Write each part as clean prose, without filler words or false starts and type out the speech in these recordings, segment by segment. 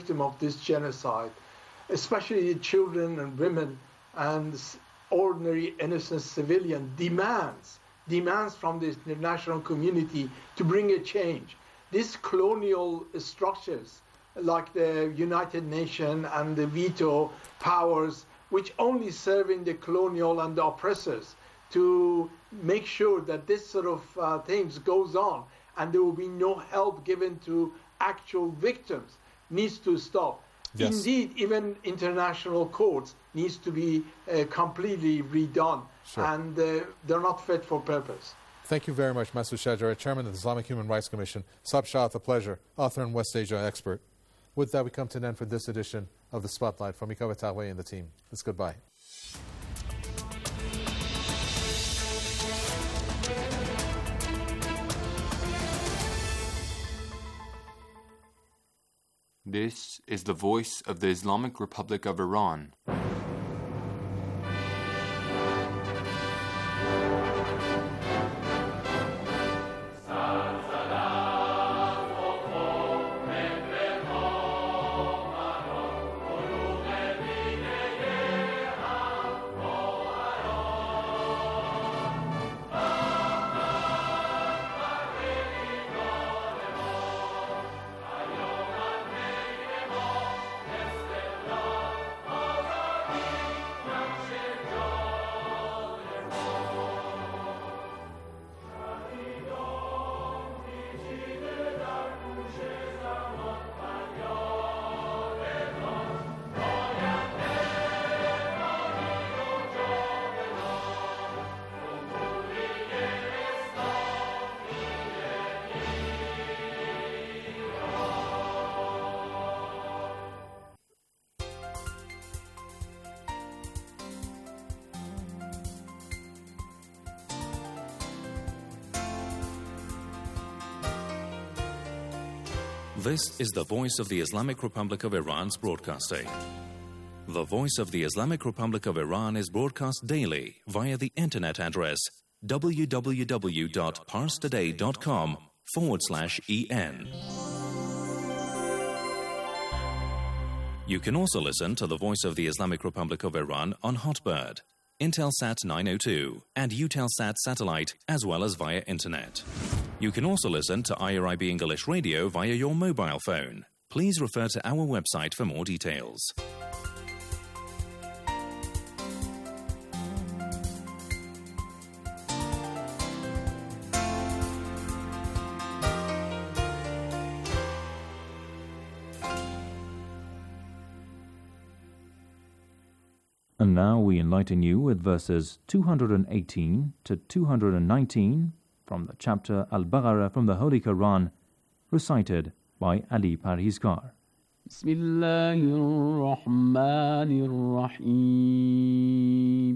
of this genocide, especially children and women and ordinary innocent civilian, demands from the international community to bring a change. These colonial structures, like the United Nations and the veto powers, which only serving the colonial and the oppressors to make sure that this sort of things goes on and there will be no help given to actual victims, needs to stop. Yes. Indeed, even international courts needs to be completely redone. Sure. And they're not fit for purpose. Thank you very much, Masood Shajari, Chairman of the Islamic Human Rights Commission. Sab Shahid, a pleasure, author and West Asia expert. With that, we come to an end for this edition of The Spotlight. From Ikawa Tawai and the team, it's goodbye. This is the voice of the Islamic Republic of Iran. This is the voice of the Islamic Republic of Iran's broadcasting. The voice of the Islamic Republic of Iran is broadcast daily via the internet address www.parstoday.com/en. You can also listen to the voice of the Islamic Republic of Iran on Hotbird, Intelsat 902, and Eutelsat satellite, as well as via internet. You can also listen to IRIB English Radio via your mobile phone. Please refer to our website for more details. And now we enlighten you with verses 218 to 219 from the chapter Al-Baqarah from the Holy Quran, recited by Ali Parhizgar. Bismillahir-Rahmanir-Rahim.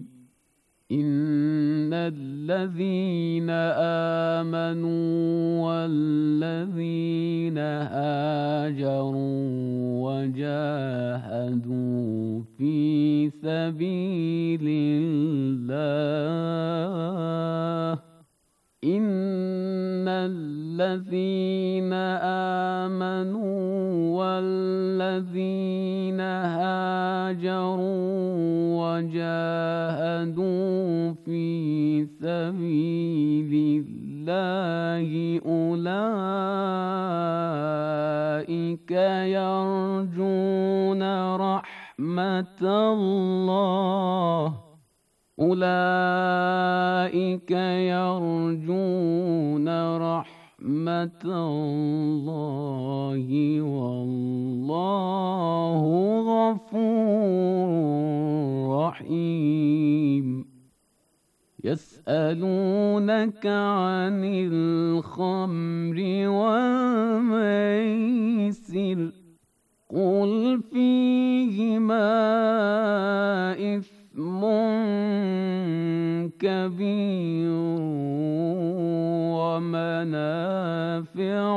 Innal-ladhina amanu wal-ladhina hajaru wajahadu fi sabilillah. الذين آمنوا والذين هاجروا وجاهدوا في سبيل الله أولئك يرجون رحمة الله أولئك يرجون رحمة الله والله غفور رحيم يسألونك عن الخمر والميسر قل فيهما إثم كبير ومنافع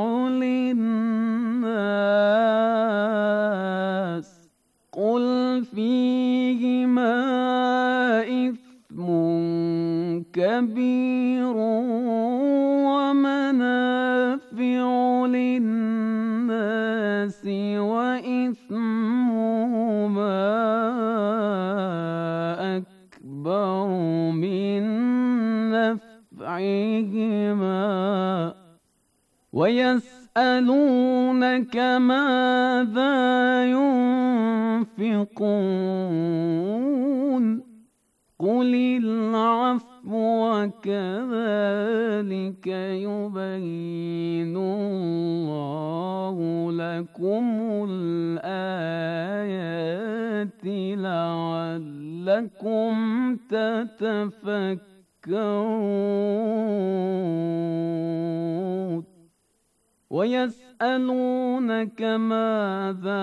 للناس قل فيهما إثم كبير ومنافع للناس وإثم إثمهما أكبر من نفعهما ويسألونك ماذا ينفقون قل العفو وكذلك يبين الله لكم الآيات لعلكم تتفكرون ويسألونك ماذا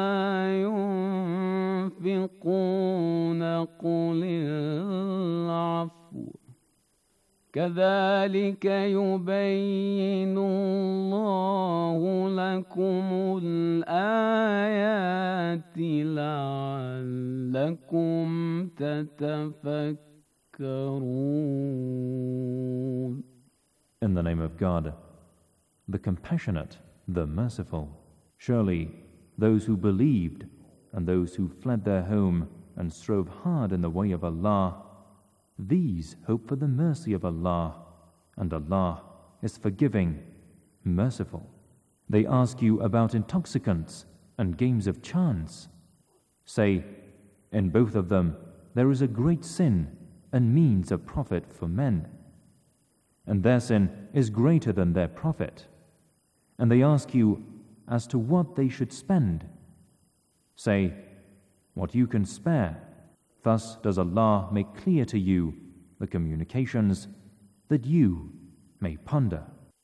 ينفقون قل العفو كذلك يبين الله لكم الآيات لعلكم تتفكرون. In the name of God, the compassionate, the merciful. Surely those who believed and those who fled their home and strove hard in the way of Allah, these hope for the mercy of Allah, and Allah is forgiving, merciful. They ask you about intoxicants and games of chance. Say, in both of them there is a great sin and means of profit for men, and their sin is greater than their profit. And they ask you as to what they should spend. Say, what you can spare. Thus does Allah make clear to you the communications that you may ponder.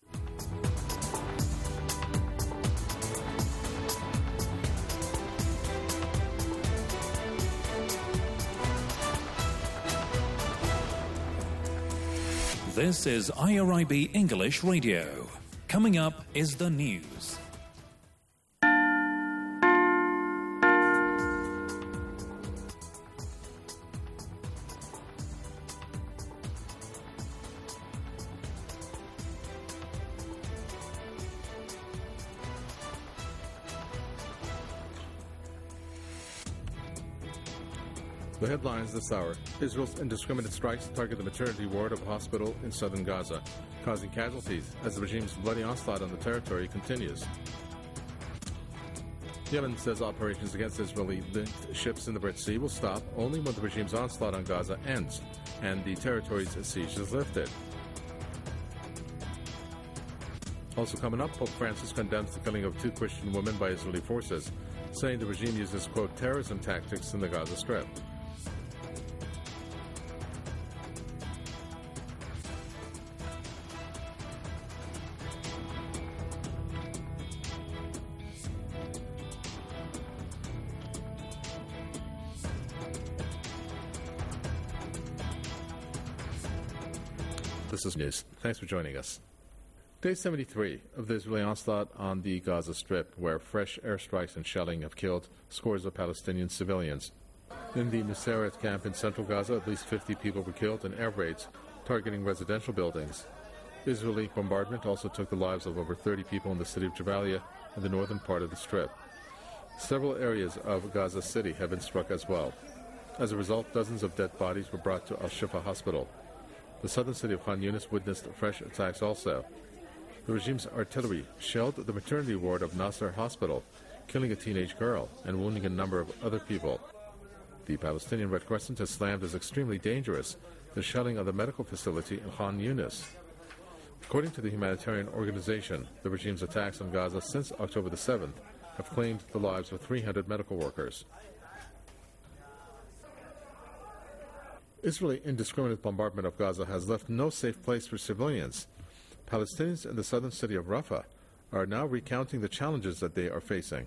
This is IRIB English Radio. Coming up is the news. The headlines this hour: Israel's indiscriminate strikes target the maternity ward of a hospital in southern Gaza, causing casualties as the regime's bloody onslaught on the territory continues. Yemen says operations against Israeli-linked ships in the Red Sea will stop only when the regime's onslaught on Gaza ends and the territory's siege is lifted. Also coming up, Pope Francis condemns the killing of 2 Christian women by Israeli forces, saying the regime uses, quote, terrorism tactics in the Gaza Strip. This is news. Thanks for joining us. Day 73 of the Israeli onslaught on the Gaza Strip, where fresh airstrikes and shelling have killed scores of Palestinian civilians. In the Nusayrat camp in central Gaza, at least 50 people were killed in air raids targeting residential buildings. Israeli bombardment also took the lives of over 30 people in the city of Jabalia in the northern part of the Strip. Several areas of Gaza City have been struck as well. As a result, dozens of dead bodies were brought to Al-Shifa Hospital. The southern city of Khan Yunis witnessed fresh attacks also. The regime's artillery shelled the maternity ward of Nasser Hospital, killing a teenage girl and wounding a number of other people. The Palestinian Red Crescent has slammed as extremely dangerous the shelling of the medical facility in Khan Yunis. According to the humanitarian organization, the regime's attacks on Gaza since October the 7th have claimed the lives of 300 medical workers. Israeli indiscriminate bombardment of Gaza has left no safe place for civilians. Palestinians in the southern city of Rafah are now recounting the challenges that they are facing.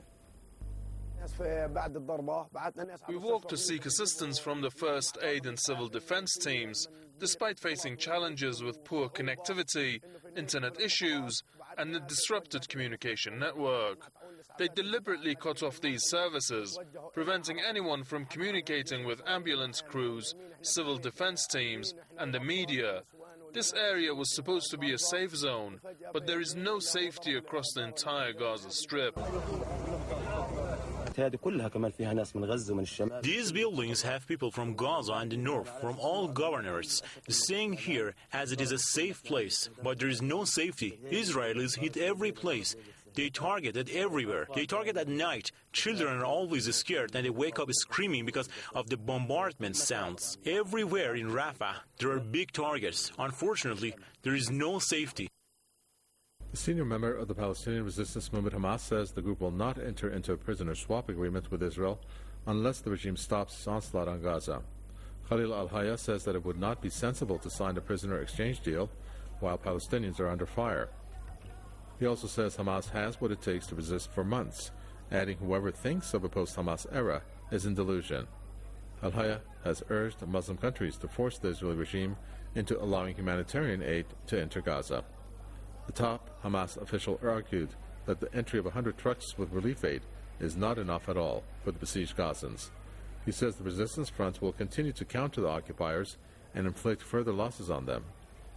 We walked to seek assistance from the first aid and civil defense teams, despite facing challenges with poor connectivity, internet issues, and a disrupted communication network. They deliberately cut off these services, preventing anyone from communicating with ambulance crews, civil defense teams, and the media. This area was supposed to be a safe zone, but there is no safety across the entire Gaza Strip. These buildings have people from Gaza and the north, from all governors, staying here as it is a safe place. But there is no safety. Israelis hit every place. They target it everywhere. They target at night. Children are always scared and they wake up screaming because of the bombardment sounds. Everywhere in Rafah, there are big targets. Unfortunately, there is no safety. The senior member of the Palestinian resistance movement Hamas says the group will not enter into a prisoner swap agreement with Israel unless the regime stops its onslaught on Gaza. Khalil al-Hayya says that it would not be sensible to sign a prisoner exchange deal while Palestinians are under fire. He also says Hamas has what it takes to resist for months, adding whoever thinks of a post-Hamas era is in delusion. Al-Hayya has urged Muslim countries to force the Israeli regime into allowing humanitarian aid to enter Gaza. The top Hamas official argued that the entry of 100 trucks with relief aid is not enough at all for the besieged Gazans. He says the resistance front will continue to counter the occupiers and inflict further losses on them.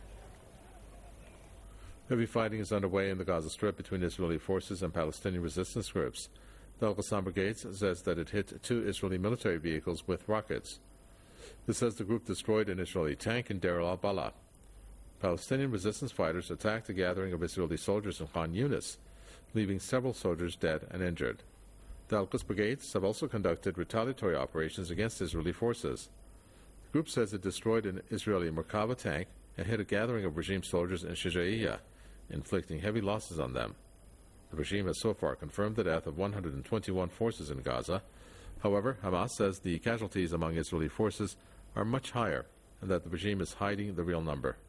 Heavy fighting is underway in the Gaza Strip between Israeli forces and Palestinian resistance groups. The Al-Qassam Brigade says that it hit 2 Israeli military vehicles with rockets. This says the group destroyed an Israeli tank in Deir al-Balah. Palestinian resistance fighters attacked a gathering of Israeli soldiers in Khan Yunis, leaving several soldiers dead and injured. The Al-Quds brigades have also conducted retaliatory operations against Israeli forces. The group says it destroyed an Israeli Merkava tank and hit a gathering of regime soldiers in Shijaiya, inflicting heavy losses on them. The regime has so far confirmed the death of 121 forces in Gaza. However, Hamas says the casualties among Israeli forces are much higher and that the regime is hiding the real number.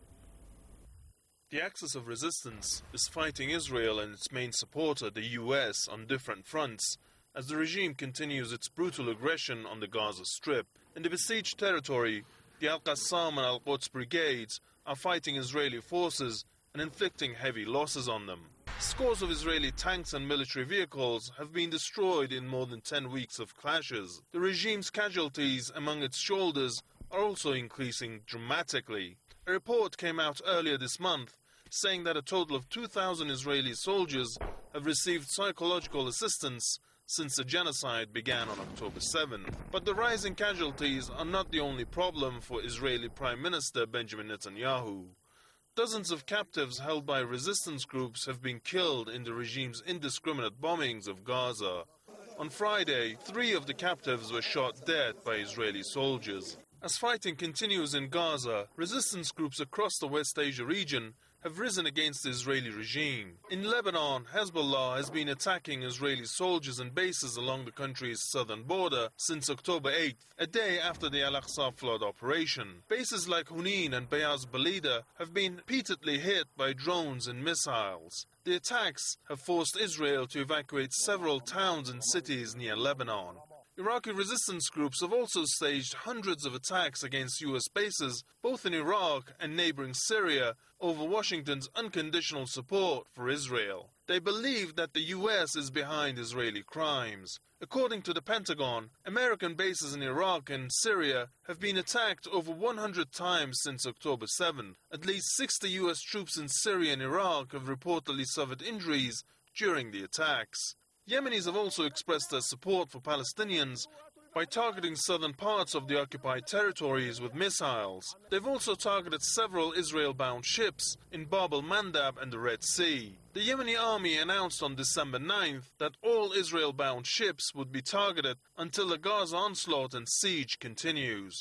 The axis of resistance is fighting Israel and its main supporter, the US, on different fronts, as the regime continues its brutal aggression on the Gaza Strip. In the besieged territory, the Al-Qassam and Al-Quds brigades are fighting Israeli forces and inflicting heavy losses on them. Scores of Israeli tanks and military vehicles have been destroyed in more than 10 weeks of clashes. The regime's casualties among its shoulders are also increasing dramatically. A report came out earlier this month saying that a total of 2,000 Israeli soldiers have received psychological assistance since the genocide began on October 7th. But the rising casualties are not the only problem for Israeli Prime Minister Benjamin Netanyahu. Dozens of captives held by resistance groups have been killed in the regime's indiscriminate bombings of Gaza. On Friday, 3 of the captives were shot dead by Israeli soldiers. As fighting continues in Gaza, resistance groups across the West Asia region have risen against the Israeli regime. In Lebanon, Hezbollah has been attacking Israeli soldiers and bases along the country's southern border since October 8th, a day after the Al-Aqsa flood operation. Bases like Hunin and Bayaz Balida have been repeatedly hit by drones and missiles. The attacks have forced Israel to evacuate several towns and cities near Lebanon. Iraqi resistance groups have also staged hundreds of attacks against U.S. bases, both in Iraq and neighboring Syria, over Washington's unconditional support for Israel. They believe that the U.S. is behind Israeli crimes. According to the Pentagon, American bases in Iraq and Syria have been attacked over 100 times since October 7. At least 60 U.S. troops in Syria and Iraq have reportedly suffered injuries during the attacks. Yemenis have also expressed their support for Palestinians by targeting southern parts of the occupied territories with missiles. They've also targeted several Israel-bound ships in Bab el-Mandab and the Red Sea. The Yemeni army announced on December 9th that all Israel-bound ships would be targeted until the Gaza onslaught and siege continues.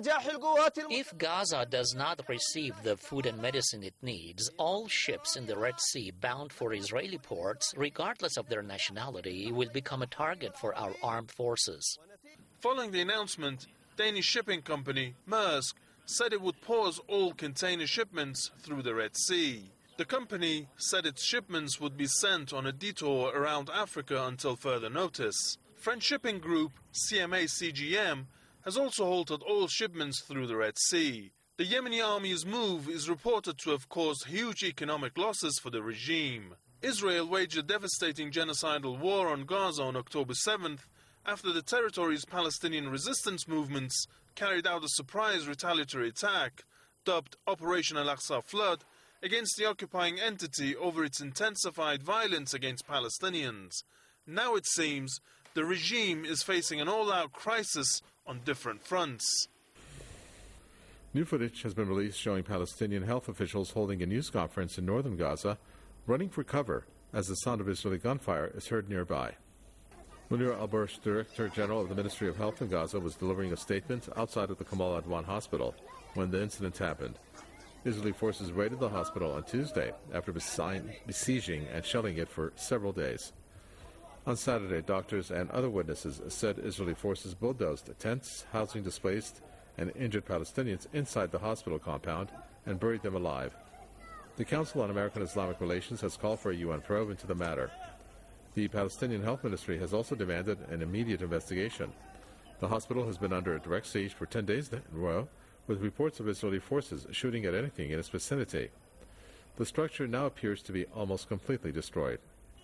If Gaza does not receive the food and medicine it needs, all ships in the Red Sea bound for Israeli ports, regardless of their nationality, will become a target for our armed forces. Following the announcement, Danish shipping company Maersk said it would pause all container shipments through the Red Sea. The company said its shipments would be sent on a detour around Africa until further notice. French shipping group CMA CGM has also halted all shipments through the Red Sea. The Yemeni army's move is reported to have caused huge economic losses for the regime. Israel waged a devastating genocidal war on Gaza on October 7th after the territory's Palestinian resistance movements carried out a surprise retaliatory attack, dubbed Operation Al-Aqsa Flood, against the occupying entity over its intensified violence against Palestinians. Now it seems The regime is facing an all-out crisis on different fronts. New footage has been released showing Palestinian health officials holding a news conference in northern Gaza, running for cover as the sound of Israeli gunfire is heard nearby. Munir Al-Bursh, Director General of the Ministry of Health in Gaza, was delivering a statement outside of the Kamal Adwan hospital when the incident happened. Israeli forces raided the hospital on Tuesday after besieging and shelling it for several days. On Saturday, doctors and other witnesses said Israeli forces bulldozed tents housing displaced and injured Palestinians inside the hospital compound and buried them alive. The Council on American-Islamic Relations has called for a UN probe into the matter. The Palestinian Health Ministry has also demanded an immediate investigation. The hospital has been under a direct siege for 10 days in a row, with reports of Israeli forces shooting at anything in its vicinity. The structure now appears to be almost completely destroyed.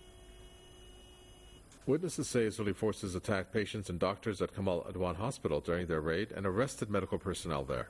Witnesses say Israeli forces attacked patients and doctors at Kamal Adwan Hospital during their raid and arrested medical personnel there.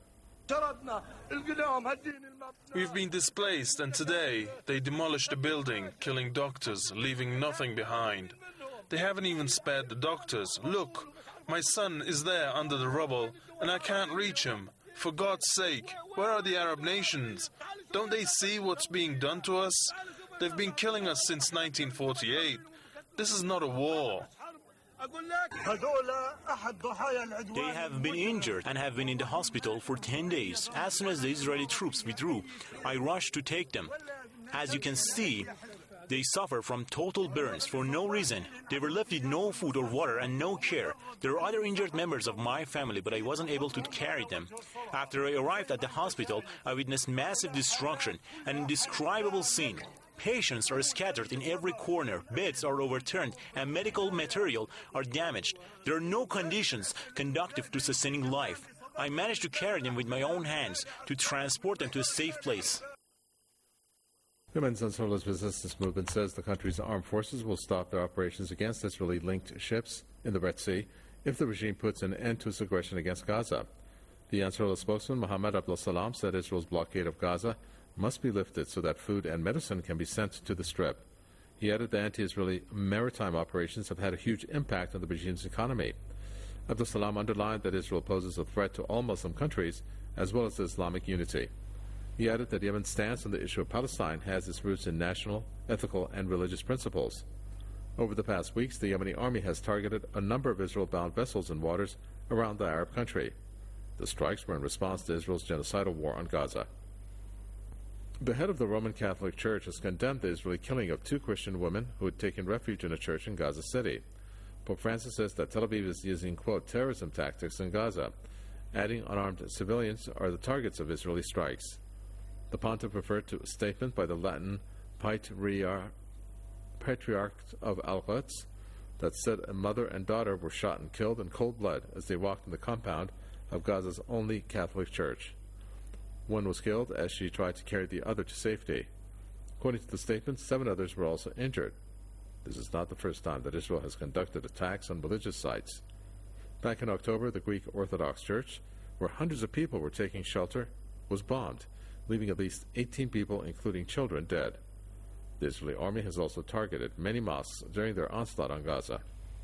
We've been displaced, and today they demolished the building, killing doctors, leaving nothing behind. They haven't even spared the doctors. Look, my son is there under the rubble, and I can't reach him. For God's sake, where are the Arab nations? Don't they see what's being done to us? They've been killing us since 1948. This is not a war. They have been injured and have been in the hospital for 10 days. As soon as the Israeli troops withdrew, I rushed to take them. As you can see, they suffer from total burns for no reason. They were left with no food or water and no care. There are other injured members of my family, but I wasn't able to carry them. After I arrived at the hospital, I witnessed massive destruction, an indescribable scene. Patients are scattered in every corner, beds are overturned, and medical material are damaged. There are no conditions conducive to sustaining life. I managed to carry them with my own hands to transport them to a safe place. Yemen's Ansarullah resistance movement says the country's armed forces will stop their operations against Israeli-linked ships in the Red Sea if the regime puts an end to its aggression against Gaza. The Ansarullah spokesman, Mohammed Abdul Salam, said Israel's blockade of Gaza must be lifted so that food and medicine can be sent to the Strip. He added the anti-Israeli maritime operations have had a huge impact on the regime's economy. Abdul Salam underlined that Israel poses a threat to all Muslim countries as well as Islamic unity. He added that Yemen's stance on the issue of Palestine has its roots in national, ethical, and religious principles. Over the past weeks, the Yemeni army has targeted a number of Israel-bound vessels in waters around the Arab country. The strikes were in response to Israel's genocidal war on Gaza. The head of the Roman Catholic Church has condemned the Israeli killing of 2 Christian women who had taken refuge in a church in Gaza City. Pope Francis says that Tel Aviv is using, quote, terrorism tactics in Gaza, adding unarmed civilians are the targets of Israeli strikes. The pontiff referred to a statement by the Latin Patriarch of Al-Quds that said a mother and daughter were shot and killed in cold blood as they walked in the compound of Gaza's only Catholic church. One was killed as she tried to carry the other to safety. According to the statement, 7 others were also injured. This is not the first time that Israel has conducted attacks on religious sites. Back in October, the Greek Orthodox Church, where hundreds of people were taking shelter, was bombed, leaving at least 18 people, including children, dead. The Israeli army has also targeted many mosques during their onslaught on Gaza.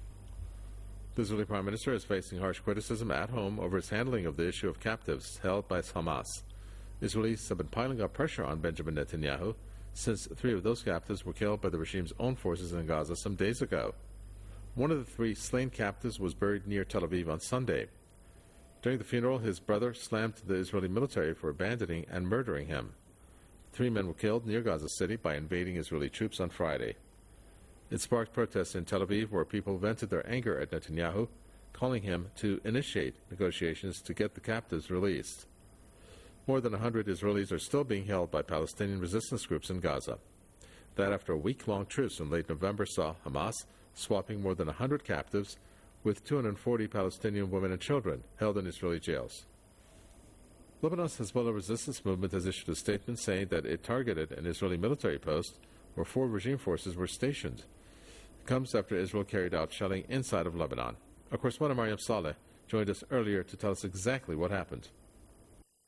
The Israeli Prime Minister is facing harsh criticism at home over his handling of the issue of captives held by Hamas. Israelis have been piling up pressure on Benjamin Netanyahu since 3 of those captives were killed by the regime's own forces in Gaza some days ago. One of the 3 slain captives was buried near Tel Aviv on Sunday. During the funeral, his brother slammed the Israeli military for abandoning and murdering him. 3 men were killed near Gaza City by invading Israeli troops on Friday. It sparked protests in Tel Aviv where people vented their anger at Netanyahu, calling him to initiate negotiations to get the captives released. More than 100 Israelis are still being held by Palestinian resistance groups in Gaza. That after a week-long truce in late November saw Hamas swapping more than 100 captives with 240 Palestinian women and children held in Israeli jails. Lebanon's Hezbollah resistance movement has issued a statement saying that it targeted an Israeli military post where 4 regime forces were stationed. It comes after Israel carried out shelling inside of Lebanon. Our correspondent Mariam Saleh joined us earlier to tell us exactly what happened.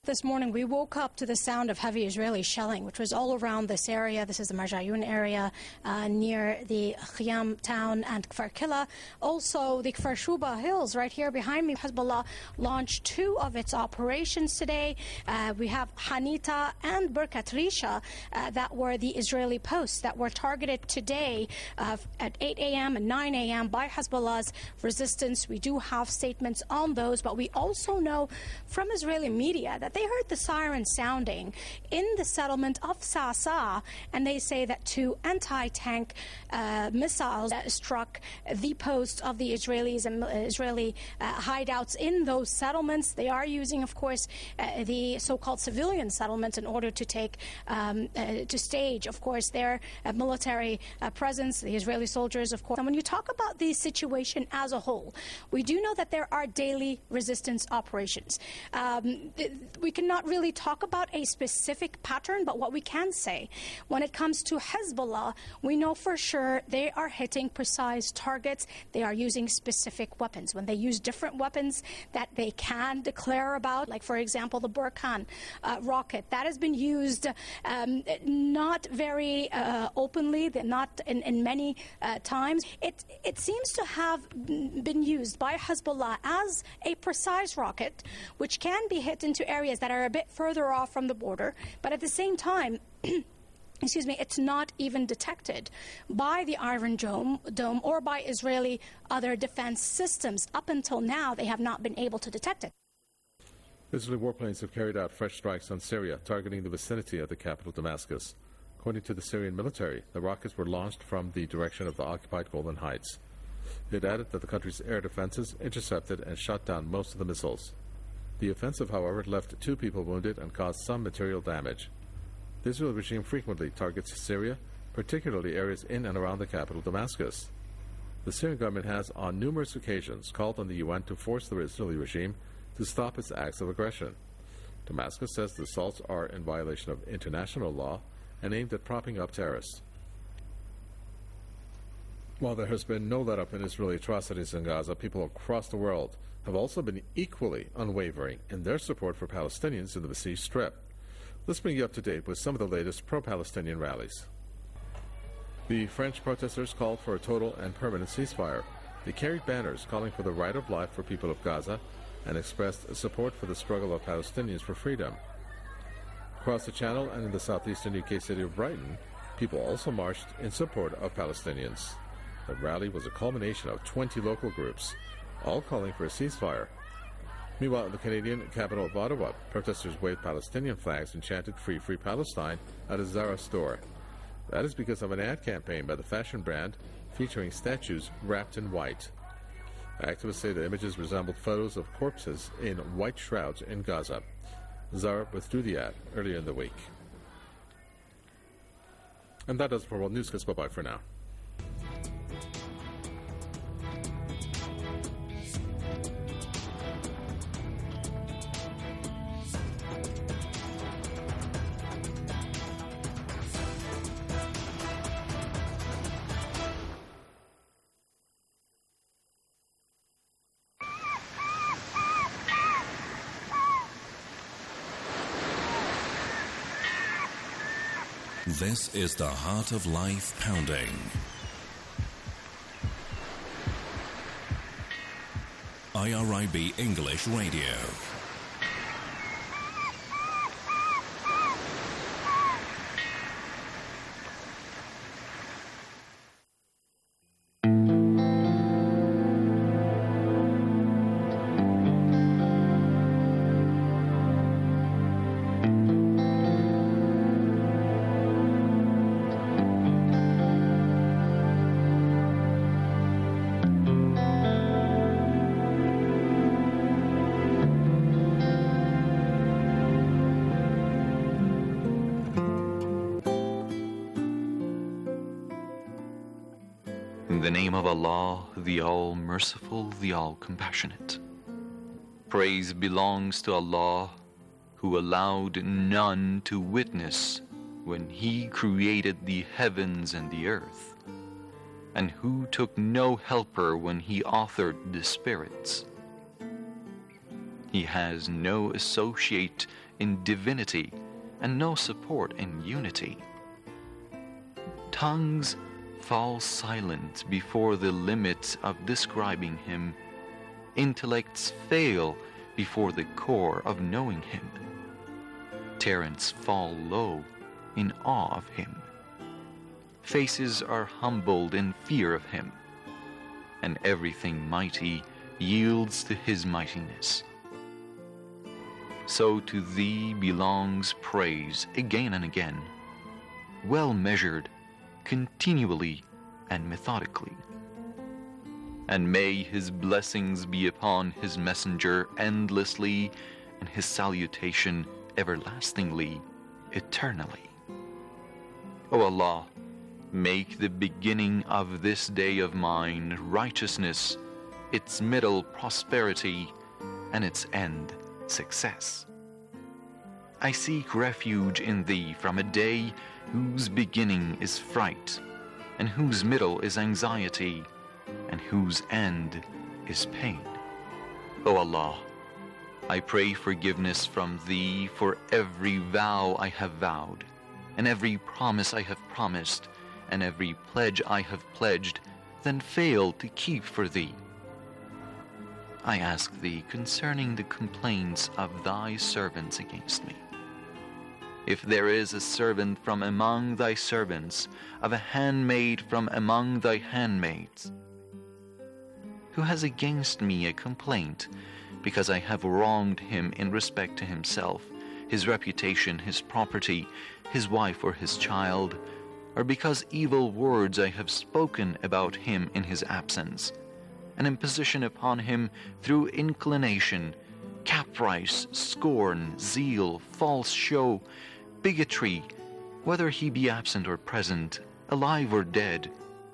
This morning we woke up to the sound of heavy Israeli shelling, which was all around this area. This is the Marjayun area near the Khiyam town and Kfar Killa. Also the Kfar Shuba hills right here behind me. Hezbollah launched 2 of its operations today. We have Hanita and Birkat Risha that were the Israeli posts that were targeted today at 8 a.m. and 9 a.m. by Hezbollah's resistance. We do have statements on those, but we also know from Israeli media that they heard the siren sounding in the settlement of Sa'sa, and they say that 2 anti-tank missiles struck the posts of the Israelis and Israeli hideouts in those settlements. They are using, of course, the so-called civilian settlements in order to take to stage, of course, their military presence, the Israeli soldiers, of course. And when you talk about the situation as a whole, we do know that there are daily resistance operations. We cannot really talk about a specific pattern, but what we can say, when it comes to Hezbollah, we know for sure they are hitting precise targets. They are using specific weapons. When they use different weapons that they can declare about, like, for example, the Burkan rocket, that has been used not very openly, not in many times. It seems to have been used by Hezbollah as a precise rocket, which can be hit into areas that are a bit further off from the border, but at the same time, it's not even detected by the Iron Dome or by Israeli other defense systems. Up until now, they have not been able to detect it. Israeli warplanes have carried out fresh strikes on Syria, targeting the vicinity of the capital Damascus. According to the Syrian military, the rockets were launched from the direction of the occupied Golan Heights. It added that the country's air defenses intercepted and shot down most of the missiles. The offensive, however, left 2 people wounded and caused some material damage. The Israeli regime frequently targets Syria, particularly areas in and around the capital Damascus. The Syrian government has on numerous occasions called on the UN to force the Israeli regime to stop its acts of aggression. Damascus says the assaults are in violation of international law and aimed at propping up terrorists. While there has been no let-up in Israeli atrocities in Gaza, people across the world have also been equally unwavering in their support for Palestinians in the besieged Strip. Let's bring you up to date with some of the latest pro-Palestinian rallies. The French protesters called for a total and permanent ceasefire. They carried banners calling for the right of life for people of Gaza and expressed support for the struggle of Palestinians for freedom. Across the Channel and in the southeastern UK city of Brighton, people also marched in support of Palestinians. The rally was a culmination of 20 local groups, all calling for a ceasefire. Meanwhile, in the Canadian capital of Ottawa, protesters waved Palestinian flags and chanted "Free, Free Palestine" at a Zara store. That is because of an ad campaign by the fashion brand featuring statues wrapped in white. Activists say the images resembled photos of corpses in white shrouds in Gaza. Zara withdrew the ad earlier in the week. And that does it for World Newscast. Bye-bye for now. This is the Heart of Life Pounding. IRIB English Radio. In the name of Allah, the All-Merciful, the All-Compassionate. Praise belongs to Allah, who allowed none to witness when He created the heavens and the earth, and who took no helper when He authored the spirits. He has no associate in divinity and no support in unity. Tongues fall silent before the limit of describing him. Intellects fail before the core of knowing him. Parents fall low in awe of him. Faces are humbled in fear of him, and everything mighty yields to his mightiness. So to thee belongs praise again and again, well measured, continually and methodically. And may his blessings be upon his messenger endlessly, and his salutation everlastingly, eternally. O Allah, make the beginning of this day of mine righteousness, its middle prosperity, and its end success. I seek refuge in thee from a day whose beginning is fright, and whose middle is anxiety, and whose end is pain. O Allah, I pray forgiveness from thee for every vow I have vowed, and every promise I have promised, and every pledge I have pledged, then failed to keep for thee. I ask thee concerning the complaints of thy servants against me. If there is a servant from among thy servants, of a handmaid from among thy handmaids, who has against me a complaint, because I have wronged him in respect to himself, his reputation, his property, his wife or his child, or because evil words I have spoken about him in his absence, an imposition upon him through inclination, caprice, scorn, zeal, false show, bigotry, whether he be absent or present, alive or dead,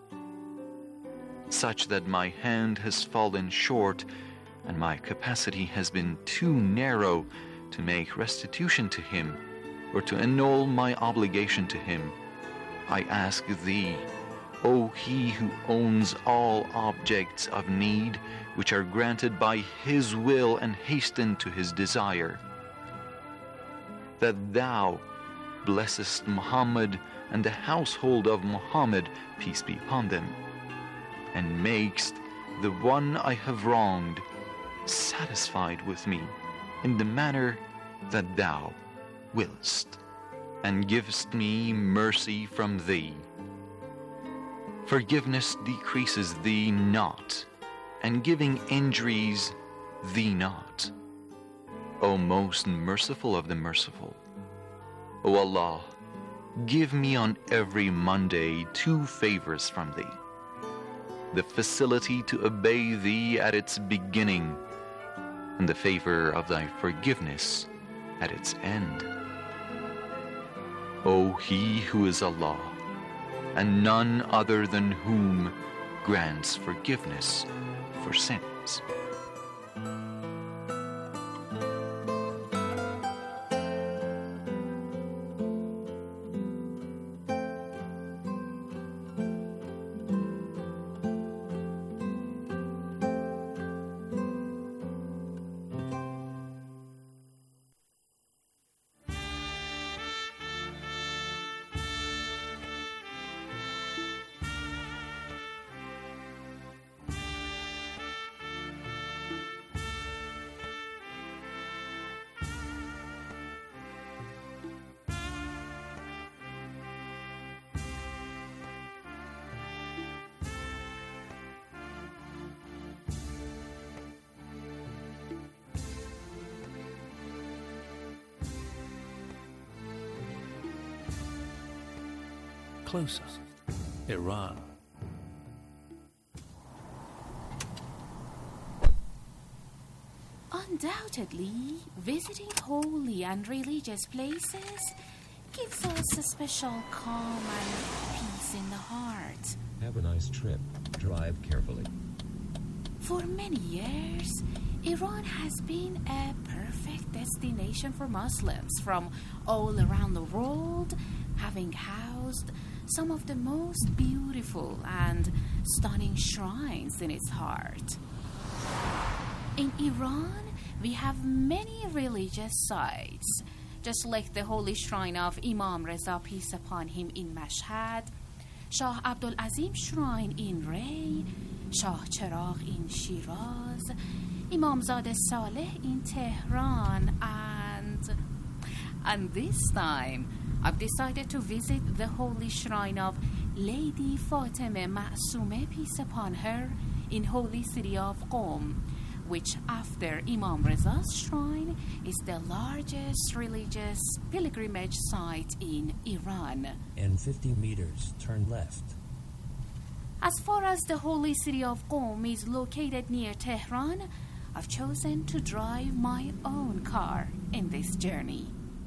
such that my hand has fallen short and my capacity has been too narrow to make restitution to him or to annul my obligation to him, I ask thee, O he who owns all objects of need, which are granted by his will and hasten to his desire, that thou blessest Muhammad and the household of Muhammad, peace be upon them, and makest the one I have wronged satisfied with me in the manner that thou willest, and givest me mercy from thee. Forgiveness decreases thee not, and giving injuries thee not. O most merciful of the merciful, O Allah, give me on every Monday 2 favors from thee: the facility to obey thee at its beginning, and the favor of thy forgiveness at its end. O he who is Allah, and none other than whom grants forgiveness for sins. Closer, Iran. Undoubtedly, visiting holy and religious places gives us a special calm and peace in the heart. Have a nice trip. Drive carefully. For many years, Iran has been a perfect destination for Muslims from all around the world, having housed some of the most beautiful and stunning shrines in its heart. In Iran, we have many religious sites, just like the holy shrine of Imam Reza, peace upon him, in Mashhad, Shah Abdul Azim Shrine in Ray, Shah Cheragh in Shiraz, Imam Zadeh Saleh in Tehran, and this time I've decided to visit the holy shrine of Lady Fatemeh Ma'soumeh, peace upon her, in holy city of Qom, which after Imam Reza's shrine is the largest religious pilgrimage site in Iran. In 50 meters, turn left. As far as the holy city of Qom is located near Tehran, I've chosen to drive my own car in this journey.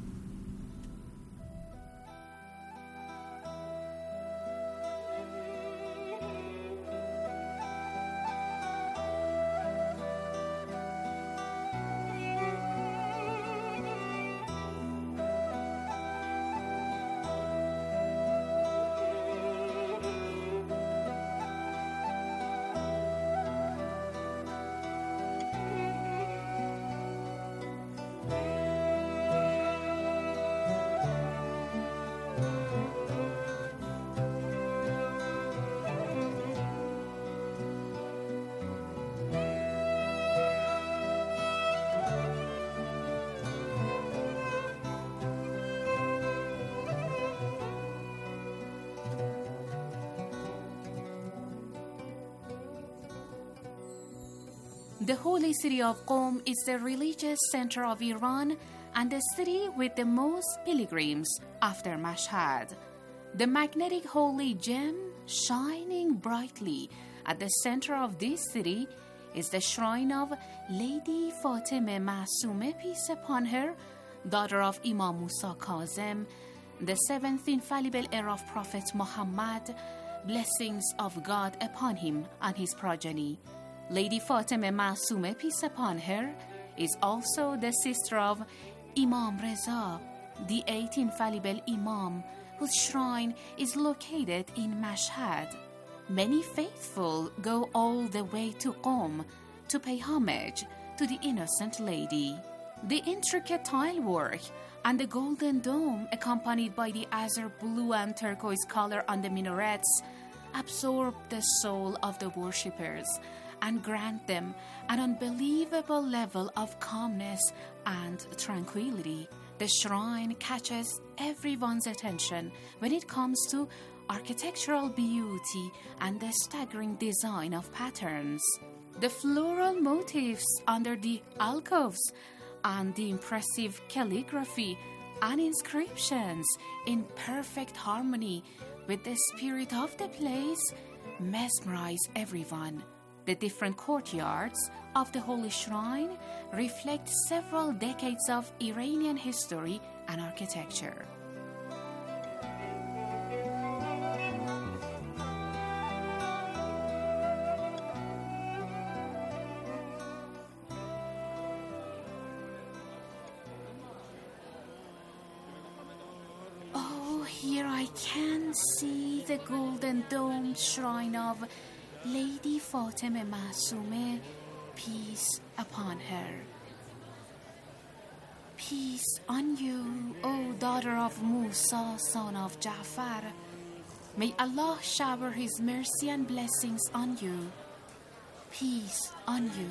The holy city of Qom is the religious center of Iran and the city with the most pilgrims after Mashhad. The magnetic holy gem shining brightly at the center of this city is the shrine of Lady Fatemeh Ma'soumeh, peace upon her, daughter of Imam Musa Kazem, the seventh infallible heir of Prophet Muhammad, blessings of God upon him and his progeny. Lady Fatemeh Ma'soumeh, peace upon her, is also the sister of Imam Reza, the eighth infallible Imam, whose shrine is located in Mashhad. Many faithful go all the way to Qom to pay homage to the innocent lady. The intricate tile work and the golden dome, accompanied by the azure blue and turquoise color on the minarets, absorb the soul of the worshippers and grant them an unbelievable level of calmness and tranquility. The shrine catches everyone's attention when it comes to architectural beauty and the staggering design of patterns. The floral motifs under the alcoves and the impressive calligraphy and inscriptions in perfect harmony with the spirit of the place mesmerize everyone. The different courtyards of the holy shrine reflect several decades of Iranian history and architecture. Oh, here I can see the golden domed shrine of Lady Fatemeh Ma'soumeh, peace upon her. Peace on you, O daughter of Musa, son of Ja'far. May Allah shower His mercy and blessings on you. Peace on you.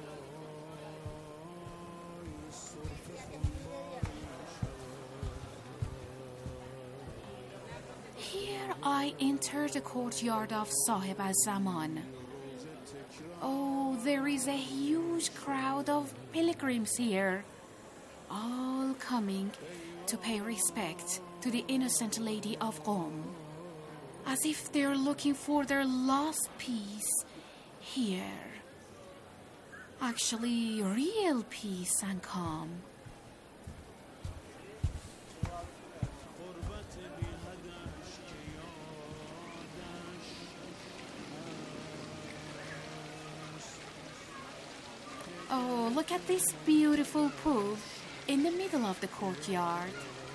I enter the courtyard of Sahib al-Zaman. Oh, there is a huge crowd of pilgrims here, all coming to pay respect to the innocent lady of Qom, as if they're looking for their lost peace here. Actually, real peace and calm. Oh, look at this beautiful pool in the middle of the courtyard.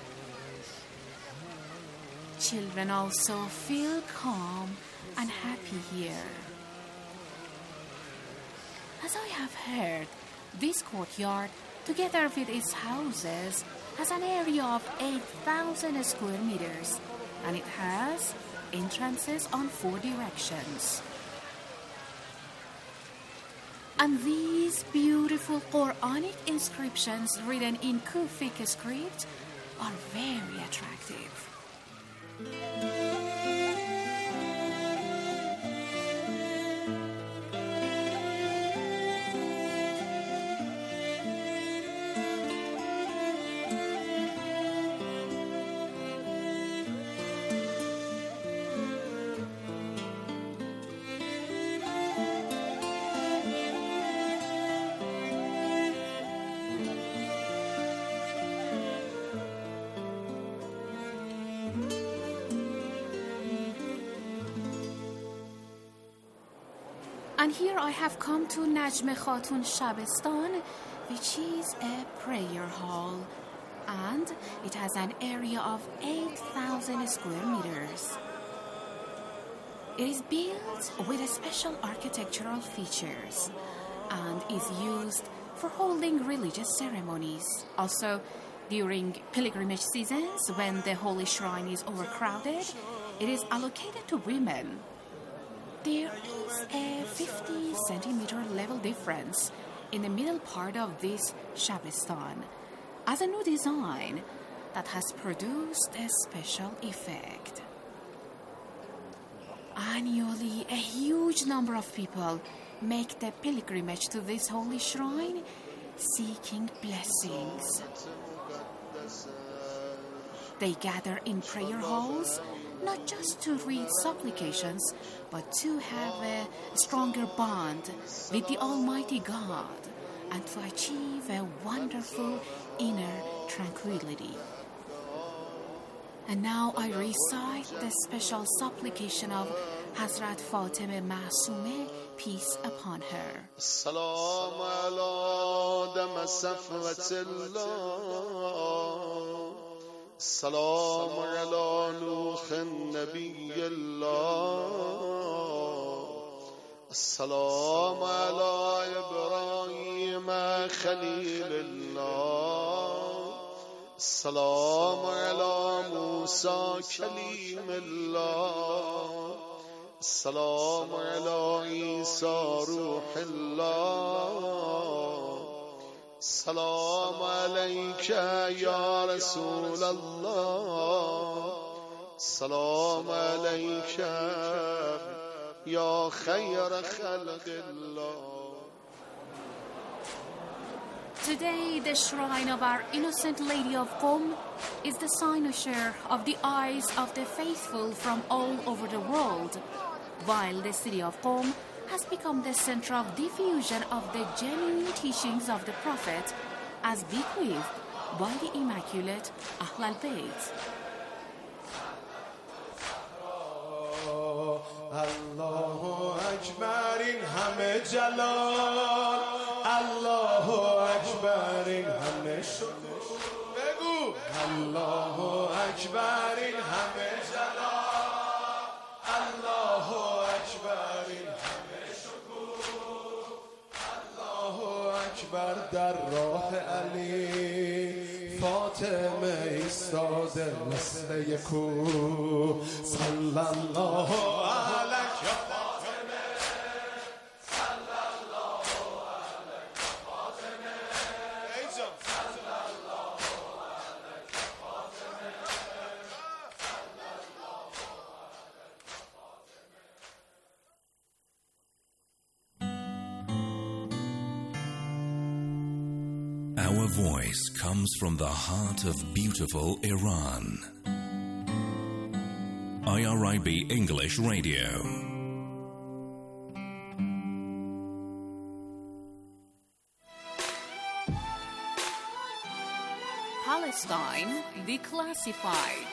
Children also feel calm and happy here. As I have heard, This courtyard, together with its houses, has an area of 8,000 square meters, and it has entrances on 4 directions. And these beautiful Quranic inscriptions written in Kufic script are very attractive. And here I have come to Najm Khatun Shabistan, which is a prayer hall, and it has an area of 8,000 square meters. It is built with special architectural features and is used for holding religious ceremonies. Also, during pilgrimage seasons, when the holy shrine is overcrowded, it is allocated to women. There is a 50 centimeter level difference in the middle part of this Shabistan as a new design that has produced a special effect. Annually, a huge number of people make the pilgrimage to this holy shrine seeking blessings. They gather in prayer halls not just to read supplications, but to have a stronger bond with the Almighty God and to achieve a wonderful inner tranquility. And now I recite the special supplication of Hazrat Fatima Ma'soomeh, peace upon her. Salam ala dam safwatillah. Salam ala nukh nabiyillah. Salam ala Ibrahim khalilillah. Salam ala Musa kalimillah. Salam ala Isa ruhillah. Salam alayka ya Rasulallah. Salam alayka ya khayra khalqillah. Today, the shrine of our innocent Lady of Qom is the cynosure of the eyes of the faithful from all over the world, while the city of Qom has become the center of diffusion of the genuine teachings of the Prophet as bequeathed by the Immaculate Ahl al-Bayt. Allahu Akbar in hame jalal, Allahu Akbar in hame shukur. Begu Allahu Akbar in hame jalal, Allahu Akbar in hame shukur. Allahu Akbar dar rah Ali Fatima istade مثل یکو صلی الله علیک یا فاطمه صلی الله علیک یا فاطمه ایجا صلی الله علیک یا فاطمه صلی الله علیک یا فاطمه. Our voice comes from the heart of beautiful Iran. IRIB English Radio. Palestine Declassified.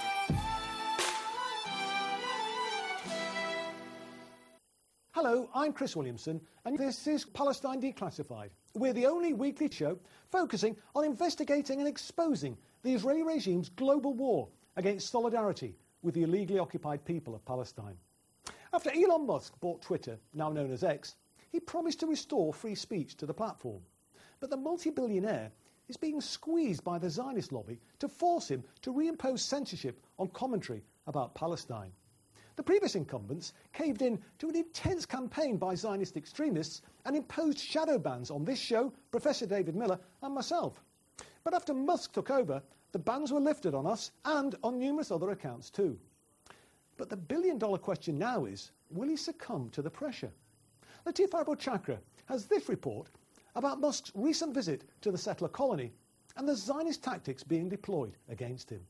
Hello, I'm Chris Williamson, and this is Palestine Declassified. We're the only weekly show focusing on investigating and exposing the Israeli regime's global war against solidarity with the illegally occupied people of Palestine. After Elon Musk bought Twitter, now known as X, he promised to restore free speech to the platform. but the multi-billionaire is being squeezed by the Zionist lobby to force him to reimpose censorship on commentary about Palestine. The previous incumbents caved in to an intense campaign by Zionist extremists and imposed shadow bans on this show, Professor David Miller, and myself. But after Musk took over, the bans were lifted on us and on numerous other accounts too. But the billion-dollar question now is, will he succumb to the pressure? Latif Arbochakra has this report about Musk's recent visit to the settler colony and the Zionist tactics being deployed against him.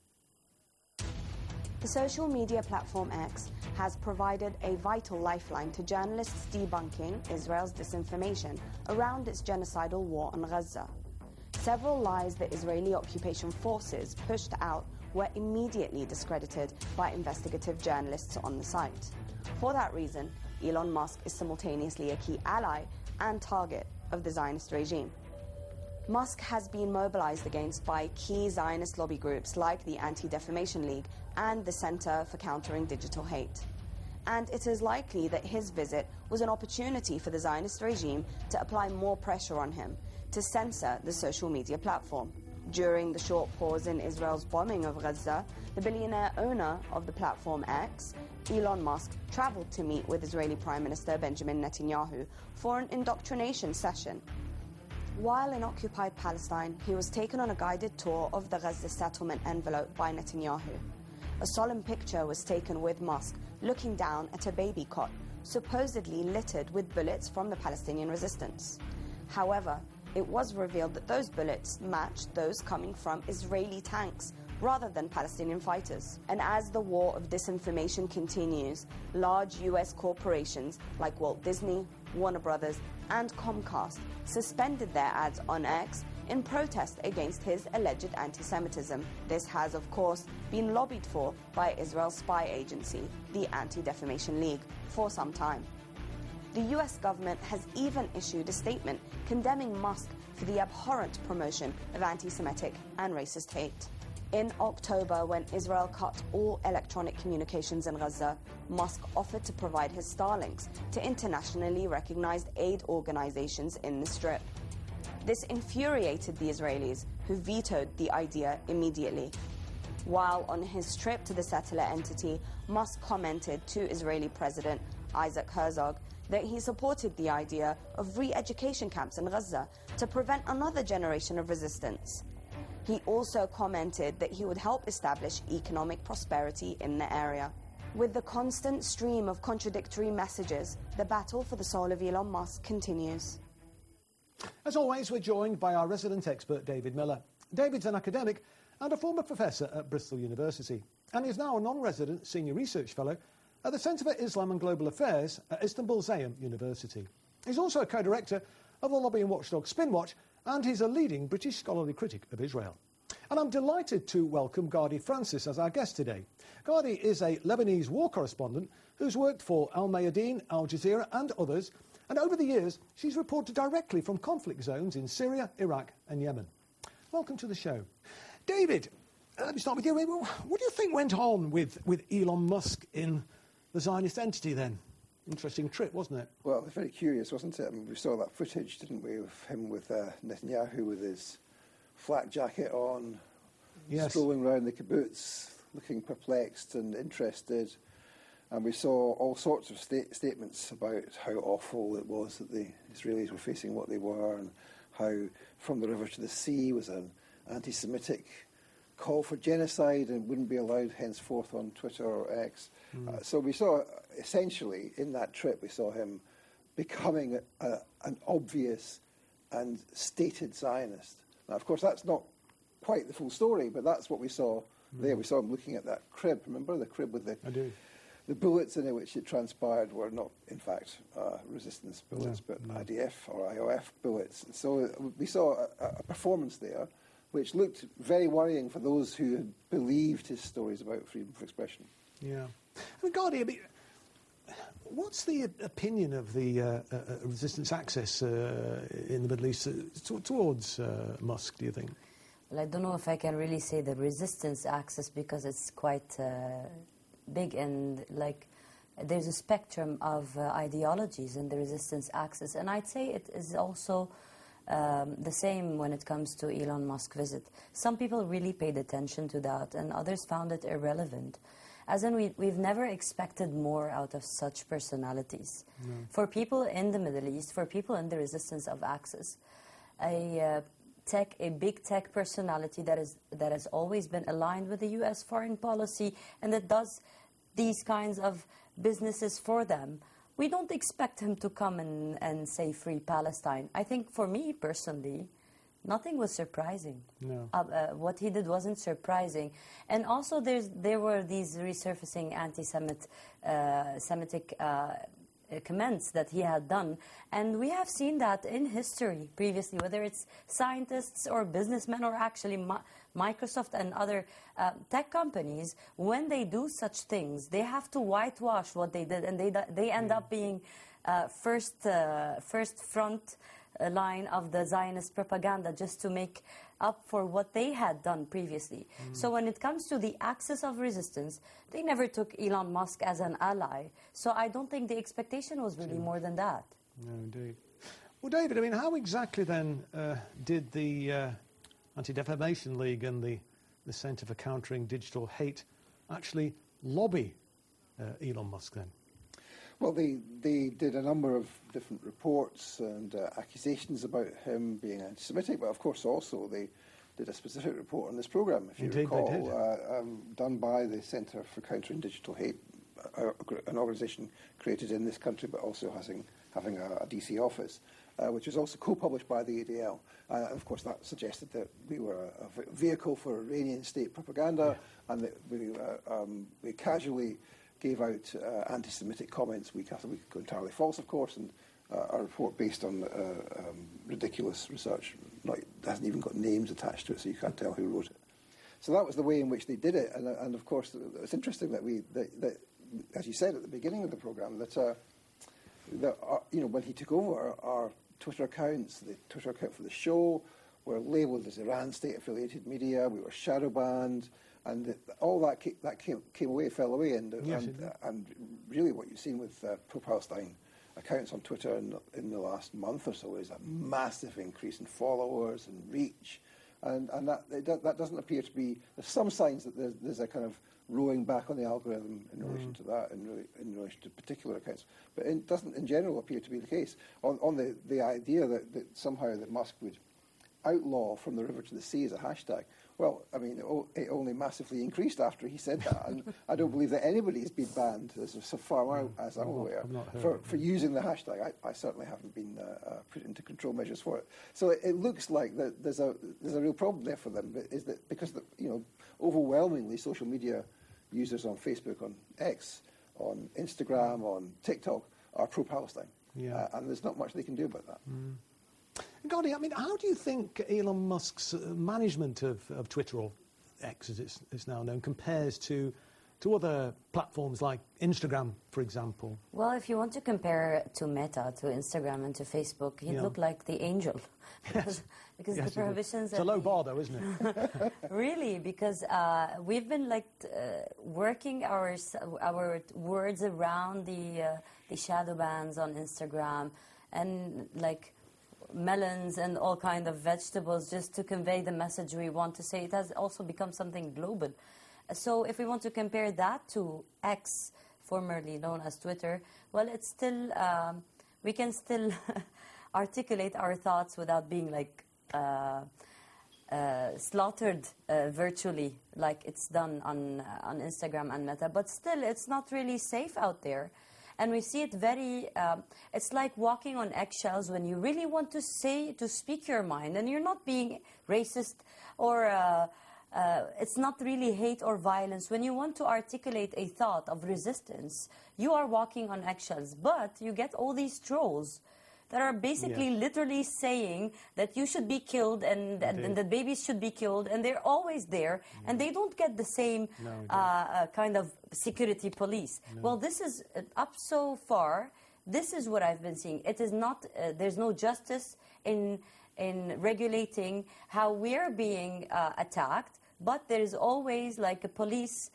The social media platform X has provided a vital lifeline to journalists debunking Israel's disinformation around its genocidal war on Gaza. Several lies the Israeli occupation forces pushed out were immediately discredited by investigative journalists on the site. For that reason, Elon Musk is simultaneously a key ally and target of the Zionist regime. Musk has been mobilized against by key Zionist lobby groups like the Anti-Defamation League and the Center for Countering Digital Hate. And it is likely that his visit was an opportunity for the Zionist regime to apply more pressure on him to censor the social media platform. During the short pause in Israel's bombing of Gaza, the billionaire owner of the platform X, Elon Musk, traveled to meet with Israeli Prime Minister Benjamin Netanyahu for an indoctrination session. While in occupied Palestine, he was taken on a guided tour of the Gaza settlement envelope by Netanyahu. A solemn picture was taken with Musk looking down at a baby cot, supposedly littered with bullets from the Palestinian resistance. However, it was revealed that those bullets matched those coming from Israeli tanks rather than Palestinian fighters. And as the war of disinformation continues, large US corporations like Walt Disney, Warner Brothers, and Comcast suspended their ads on X in protest against his alleged anti-Semitism. This has, of course, been lobbied for by Israel's spy agency, the Anti-Defamation League, for some time. The US government has even issued a statement condemning Musk for the abhorrent promotion of anti-Semitic and racist hate. In October, when Israel cut all electronic communications in Gaza, Musk offered to provide his Starlinks to internationally recognized aid organizations in the Strip. This infuriated the Israelis, who vetoed the idea immediately. While on his trip to the settler entity, Musk commented to Israeli President Isaac Herzog that he supported the idea of re-education camps in Gaza to prevent another generation of resistance. He also commented that he would help establish economic prosperity in the area. With the constant stream of contradictory messages, the battle for the soul of Elon Musk continues. As always, we're joined by our resident expert, David Miller. David's an academic and a former professor at Bristol University, and is now a non-resident senior research fellow at the Centre for Islam and Global Affairs at Istanbul Zayem University. He's also a co-director of the lobbying watchdog Spinwatch, and he's a leading British scholarly critic of Israel. And I'm delighted to welcome Gadi Francis as our guest today. Gadi is a Lebanese war correspondent who's worked for Al Mayadeen, Al Jazeera and others, and over the years she's reported directly from conflict zones in Syria, Iraq and Yemen. Welcome to the show. David, let me start with you. What do you think went on with Elon Musk in the Zionist entity then? Interesting trip, wasn't it? Well, it was very curious, wasn't it? I mean, we saw that footage, didn't we, of him with Netanyahu with his flak jacket on, yes, strolling around the kibbutz, looking perplexed and interested. And we saw all sorts of statements about how awful it was that the Israelis were facing what they were, and how from the river to the sea was an anti-Semitic call for genocide and wouldn't be allowed henceforth on Twitter or X. So we saw, essentially, in that trip, we saw him becoming an obvious and stated Zionist. Now, of course, that's not quite the full story, but that's what we saw there. We saw him looking at that crib. Remember the crib with the bullets in it, which it transpired were not, in fact, resistance bullets, but IDF or IOF bullets. So we saw a performance there which looked very worrying for those who had believed his stories about freedom of expression. Yeah. I mean, Gadi, what's the opinion of the resistance axis in the Middle East towards Musk, do you think? Well, I don't know if I can really say the resistance axis, because it's quite big, and there's a spectrum of ideologies in the resistance axis. And I'd say it is also The same when it comes to Elon Musk visit. Some people really paid attention to that, and others found it irrelevant. As in, we've never expected more out of such personalities. No. For people in the Middle East, for people in the resistance of access, a big tech personality that has always been aligned with the U.S. foreign policy and that does these kinds of businesses for them, we don't expect him to come and say free Palestine. I think for me personally, nothing was surprising. No. What he did wasn't surprising. And also there were these resurfacing anti-Semitic comments that he had done. And we have seen that in history previously, whether it's scientists or businessmen or actually Microsoft and other tech companies, when they do such things, they have to whitewash what they did, and they end up being first front line of the Zionist propaganda just to make up for what they had done previously. So when it comes to the axis of resistance, they never took Elon Musk as an ally. So I don't think the expectation was really more than that. No, indeed. Well, David, I mean, how exactly then did the Anti-Defamation League and the Centre for Countering Digital Hate actually lobby Elon Musk then? Well, they did a number of different reports and accusations about him being anti-Semitic, but of course also they did a specific report on this programme, if you recall, they did. Done by the Centre for Countering Digital Hate, an organisation created in this country but also having a DC office, which was also co-published by the ADL. Of course, that suggested that we were a vehicle for Iranian state propaganda, and that we casually gave out anti-Semitic comments week after week, entirely false, of course, and a report based on ridiculous research. Hasn't even got names attached to it, so you can't tell who wrote it. So that was the way in which they did it, and of course, it's interesting that that as you said at the beginning of the programme, that when he took over, our Twitter accounts, the Twitter account for the show, were labelled as Iran state-affiliated media. We were shadow banned. And all that came away, fell away, and really what you've seen with pro-Palestine accounts on Twitter in the last month or so is a massive increase in followers and reach, and that doesn't appear to be. There's some signs that there's a kind of rowing back on the algorithm in relation to that, in relation to particular accounts, but it doesn't in general appear to be the case. On the idea that somehow that Musk would outlaw from the river to the sea as a hashtag. Well, I mean, it only massively increased after he said that, and I don't believe that anybody's been banned, so far as I'm aware, for using the hashtag. I certainly haven't been put into control measures for it. So it looks like that there's a real problem there for them. Is that because overwhelmingly social media users on Facebook, on X, on Instagram, on TikTok are pro-Palestine, and there's not much they can do about that. Gadi, I mean, how do you think Elon Musk's management of Twitter, or X as it's now known, compares to other platforms like Instagram, for example? Well, if you want to compare to Meta, to Instagram and to Facebook, he'd look like the angel. because the prohibitions... It's a low bar, though, isn't it? Really, because we've been working our words around the shadow bans on Instagram, and melons and all kind of vegetables just to convey the message we want to say. It has also become something global. So if we want to compare that to X, formerly known as Twitter, well, it's still, we can still articulate our thoughts without being slaughtered virtually like it's done on Instagram and Meta. But still, it's not really safe out there. And we see it very, it's like walking on eggshells when you really want to speak your mind, and you're not being racist or it's not really hate or violence. When you want to articulate a thought of resistance, you are walking on eggshells, but you get all these trolls that are basically literally saying that you should be killed and that babies should be killed, and they're always there, and they don't get the same kind of security police. Well, this is, up so far, this is what I've been seeing. It is not, there's no justice in regulating how we're being attacked, but there is always a police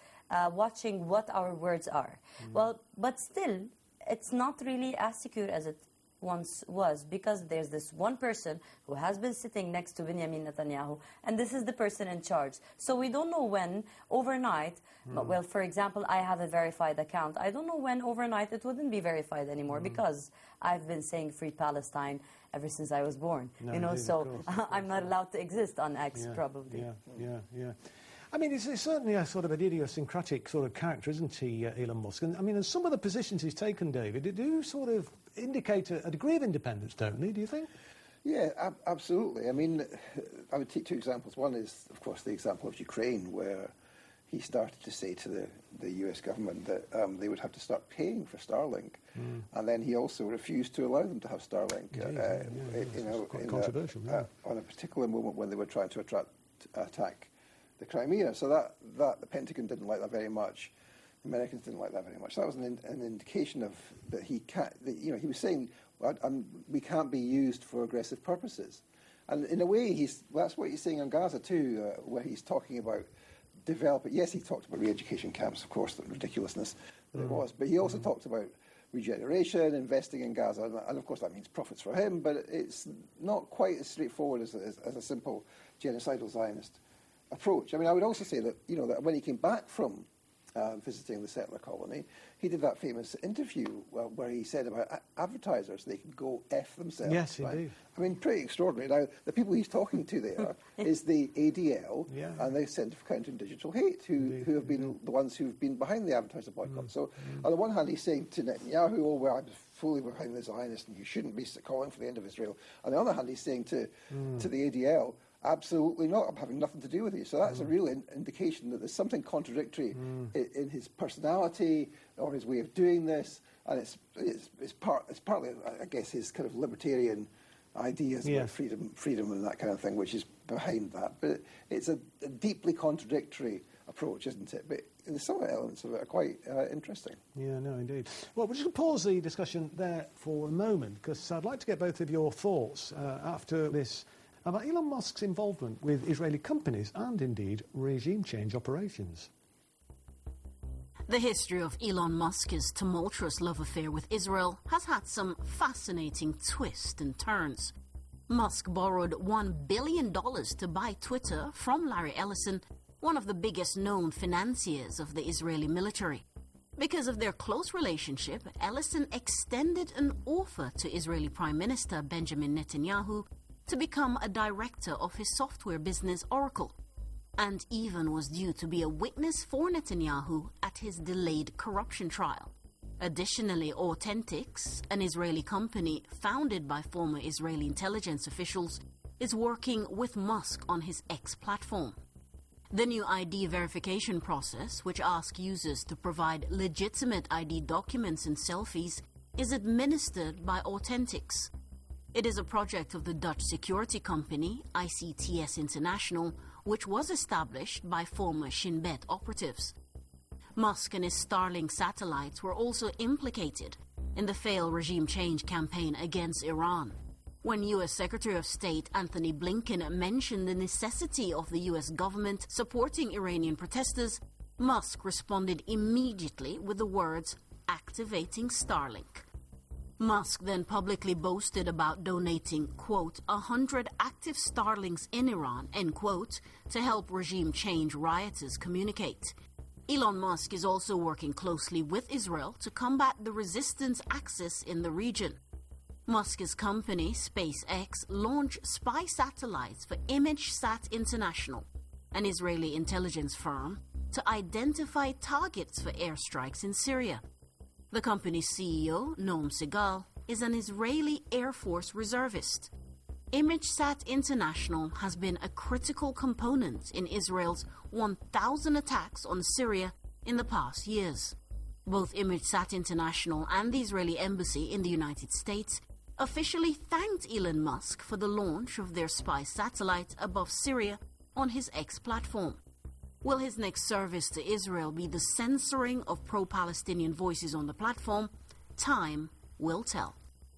watching what our words are. Well, but still, it's not really as secure as it once was, because there's this one person who has been sitting next to Benjamin Netanyahu, and this is the person in charge. So we don't know when, overnight, well, for example, I have a verified account. I don't know when overnight it wouldn't be verified anymore, because I've been saying Free Palestine ever since I was born. No, you know, indeed, so I'm not allowed to exist on X, probably. Yeah. I mean, it's certainly a sort of an idiosyncratic sort of character, isn't he, Elon Musk? And I mean, and some of the positions he's taken, David, they do sort of indicate a degree of independence, don't they, do you think? Yeah, absolutely. I mean, I would take two examples. One is, of course, the example of Ukraine, where he started to say to the US government that they would have to start paying for Starlink. And then he also refused to allow them to have Starlink. Quite controversial, on a particular moment when they were trying to attack the Crimea. So that the Pentagon didn't like that very much. The Americans didn't like that very much. So that was an indication of that he can't. He was saying we can't be used for aggressive purposes. And in a way, that's what he's saying on Gaza too, where he's talking about developing. Yes, he talked about re-education camps, of course, the ridiculousness that it was. But he also talked about regeneration, investing in Gaza, and of course that means profits for him. But it's not quite as straightforward as a simple genocidal Zionist approach. I mean, I would also say that that when he came back from visiting the settler colony, he did that famous interview where he said about advertisers, they can go F themselves. Yes, indeed. I mean, pretty extraordinary. Now, the people he's talking to there is the ADL and the Centre for Countering Digital Hate, who have been the ones who've been behind the advertiser boycott. So, on the one hand, he's saying to Netanyahu, oh, well, I'm fully behind the Zionists and you shouldn't be calling for the end of Israel. On the other hand, he's saying to the ADL, absolutely not. I'm having nothing to do with you. So that's a real indication that there's something contradictory in his personality or his way of doing this, and it's partly, I guess, his kind of libertarian ideas about freedom and that kind of thing, which is behind that. But it's a deeply contradictory approach, isn't it? But some elements of it are quite interesting. Yeah, no, indeed. Well, we're just going to pause the discussion there for a moment, because I'd like to get both of your thoughts after this about Elon Musk's involvement with Israeli companies and, indeed, regime change operations. The history of Elon Musk's tumultuous love affair with Israel has had some fascinating twists and turns. Musk borrowed $1 billion to buy Twitter from Larry Ellison, one of the biggest known financiers of the Israeli military. Because of their close relationship, Ellison extended an offer to Israeli Prime Minister Benjamin Netanyahu to become a director of his software business Oracle, and even was due to be a witness for Netanyahu at his delayed corruption trial. Additionally, Authentics, an Israeli company founded by former Israeli intelligence officials, is working with Musk on his X platform. The new ID verification process, which asks users to provide legitimate ID documents and selfies, is administered by Authentics. It is a project of the Dutch security company ICTS International, which was established by former Shin Bet operatives. Musk and his Starlink satellites were also implicated in the failed regime change campaign against Iran. When U.S. Secretary of State Anthony Blinken mentioned the necessity of the U.S. government supporting Iranian protesters, Musk responded immediately with the words, "activating Starlink." Musk then publicly boasted about donating, quote, 100 active Starlinks in Iran, end quote, to help regime change rioters communicate. Elon Musk is also working closely with Israel to combat the resistance axis in the region. Musk's company, SpaceX, launched spy satellites for ImageSat International, an Israeli intelligence firm, to identify targets for airstrikes in Syria. The company's CEO, Noam Segal, is an Israeli Air Force reservist. ImageSat International has been a critical component in Israel's 1,000 attacks on Syria in the past years. Both ImageSat International and the Israeli Embassy in the United States officially thanked Elon Musk for the launch of their spy satellite above Syria on his X platform. Will his next service to Israel be the censoring of pro-Palestinian voices on the platform? Time will tell.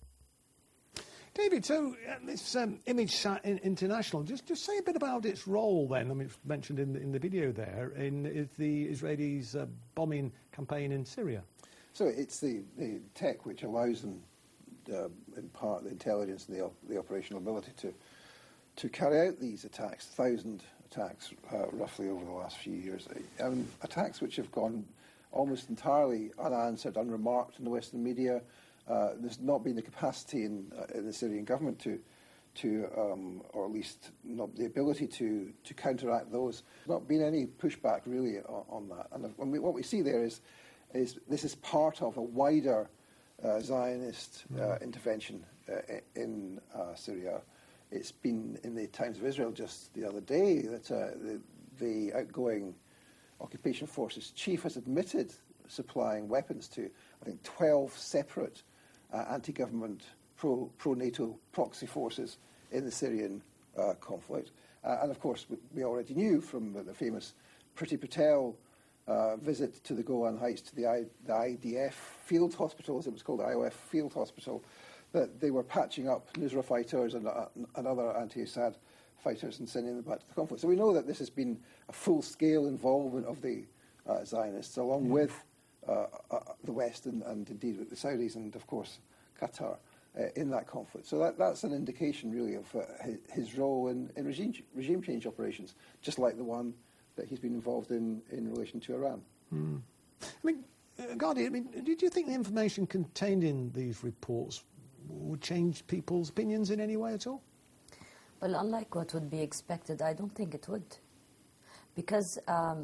David, so this ImageSat International, just say a bit about its role then. I mean, it's mentioned in the video there, in the Israelis' bombing campaign in Syria. So it's the tech which allows them in part the intelligence and the operational ability to carry out these attacks, 1,000 attacks roughly over the last few years. Attacks which have gone almost entirely unanswered, unremarked in the Western media. There's not been the capacity in the Syrian government to or at least not the ability to counteract those. There's not been any pushback really on that. And what we see there is this is part of a wider Zionist intervention in Syria. It's been in the Times of Israel just the other day that the outgoing occupation forces chief has admitted supplying weapons to, I think, 12 separate anti-government, pro-NATO proxy forces in the Syrian conflict. And of course, we already knew from the famous Priti Patel visit to the Golan Heights to the IDF field hospital, as it was called, the IOF field hospital, that they were patching up Nusra fighters and other anti-Assad fighters and sending them back to the conflict. So we know that this has been a full-scale involvement of the Zionists, along with the West and indeed with the Saudis and, of course, Qatar in that conflict. So that's an indication, really, of his role in regime change operations, just like the one that he's been involved in relation to Iran. Mm. I mean, Gardi, did you think the information contained in these reports would change people's opinions in any way at all? Well, unlike what would be expected, I don't think it would. Because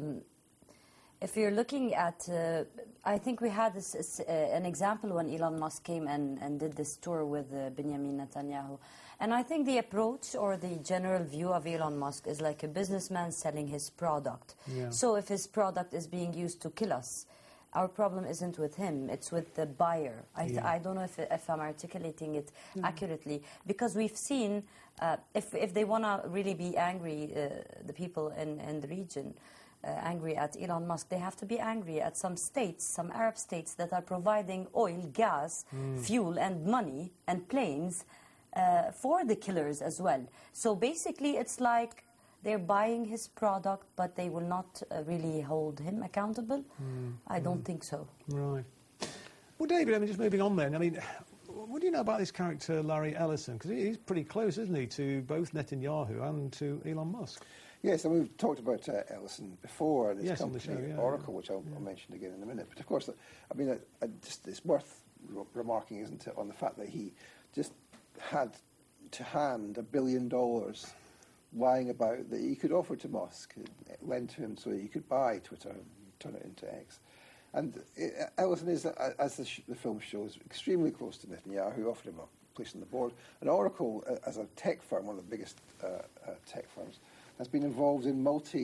if you're looking at, I think we had an example when Elon Musk came and did this tour with Benjamin Netanyahu. And I think the approach or the general view of Elon Musk is like a businessman selling his product. Yeah. So if his product is being used to kill us, our problem isn't with him, it's with the buyer. I don't know if I'm articulating it accurately, because we've seen, if they want to really be angry, the people in the region, angry at Elon Musk, they have to be angry at some states, some Arab states that are providing oil, gas, fuel and money and planes for the killers as well. So basically it's like they're buying his product, but they will not really hold him accountable. I don't think so. Right. Well, David, just moving on then. What do you know about this character, Larry Ellison? Because he's pretty close, isn't he, to both Netanyahu and to Elon Musk? Yes, and we've talked about Ellison before and his company, Oracle, which I'll mention again in a minute. But of course, it's worth remarking, isn't it, on the fact that he just had to hand $1 billion lying about that he could offer to Musk, lend to him so he could buy Twitter and turn it into X. And Ellison is, as the film shows, extremely close to Netanyahu, who offered him a place on the board. And Oracle, as a tech firm, one of the biggest tech firms, has been involved in